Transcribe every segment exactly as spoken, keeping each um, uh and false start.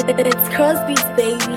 It's Crosby's, baby.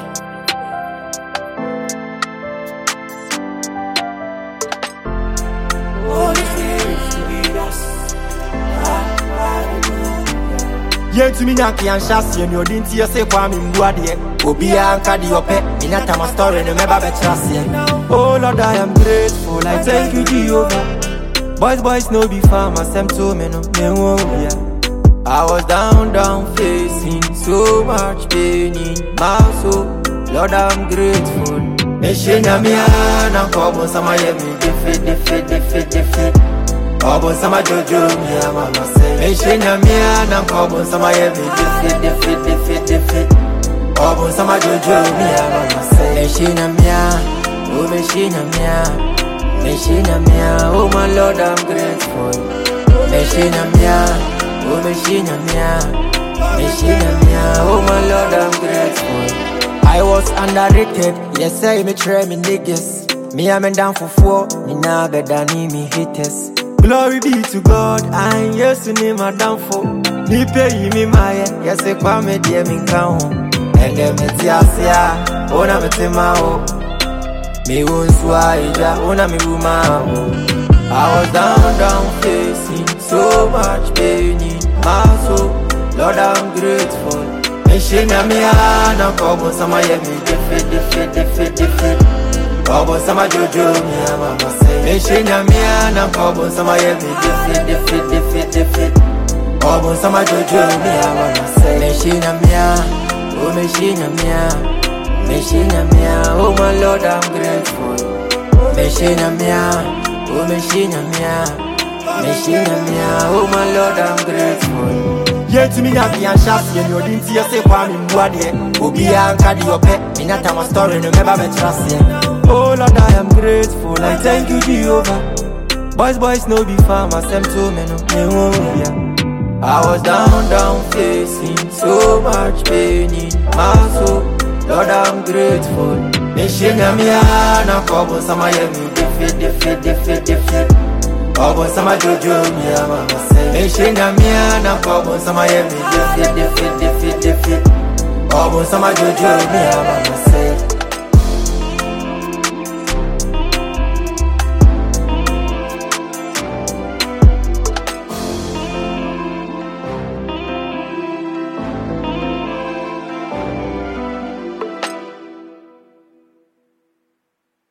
Yen to me Yankee and Shassi and you didn't hear say kwa mi mbuadie. Obi anka di ope, minata my story no meba be trust. Oh Lord, I am grateful, I thank you Jehovah. Boys, boys no be farmers, them to me no me won't be. I was down, down, facing so much pain in my soul. Lord, I'm grateful. Meshina miya na kobo sama ye mi defeat, defeat, defeat, defeat. Kobo sama jojo miya mama say. Meshina miya na kobo sama ye mi defeat, defeat, defeat, defeat. Kobo sama jojo miya mama say. Meshina miya, oh meshina miya, meshina miya. Oh my Lord, I'm grateful. Meshina miya. Oh, Meshina Mia, Meshina Mia, oh my Lord, I'm grateful. I was underrated, yes, I me try me niggas. Me, I'm down for four, me now better than me haters. Glory be to God, I yes to name my downfall. Me pay me my yes, I come me dear me count. And then me tia sia, oh na me tema oh. Me won't swaija, oh na me buma. I was down, down, facing so much pain in my soul. Lord, I'm grateful. Meshina miya na kobo sama ye mi defeat, defeat, defeat, defeat. Kobo sama jojo miya mama say. Meshina miya na kobo sama ye mi defeat, defeat, defeat, defeat. Kobo sama jojo miya mama say. Meshina miya, oh meshina miya, meshina miya. Oh my Lord, I'm grateful. Meshina miya. Oh, Meshina Mia, Meshina Mia, oh my Lord, I'm grateful. Yen to me Yankee and Shassi and you didn't hear say kwa mi mbuadie. Obi anka di ope, minata my story no meba be trust. Oh Lord, I am grateful, I thank you Jehovah. Boys, boys no be farmers, them to me no me won't be. I was down, down, facing so much pain in my soul. Lord, I'm grateful. Meshina miya na kobo sama ye mi defeat, defeat, defeat, defeat. Kobo sama jojo miya mama say. Meshina miya na kobo sama ye mi defeat, defeat, defeat, defeat. Kobo sama jojo miya mama say.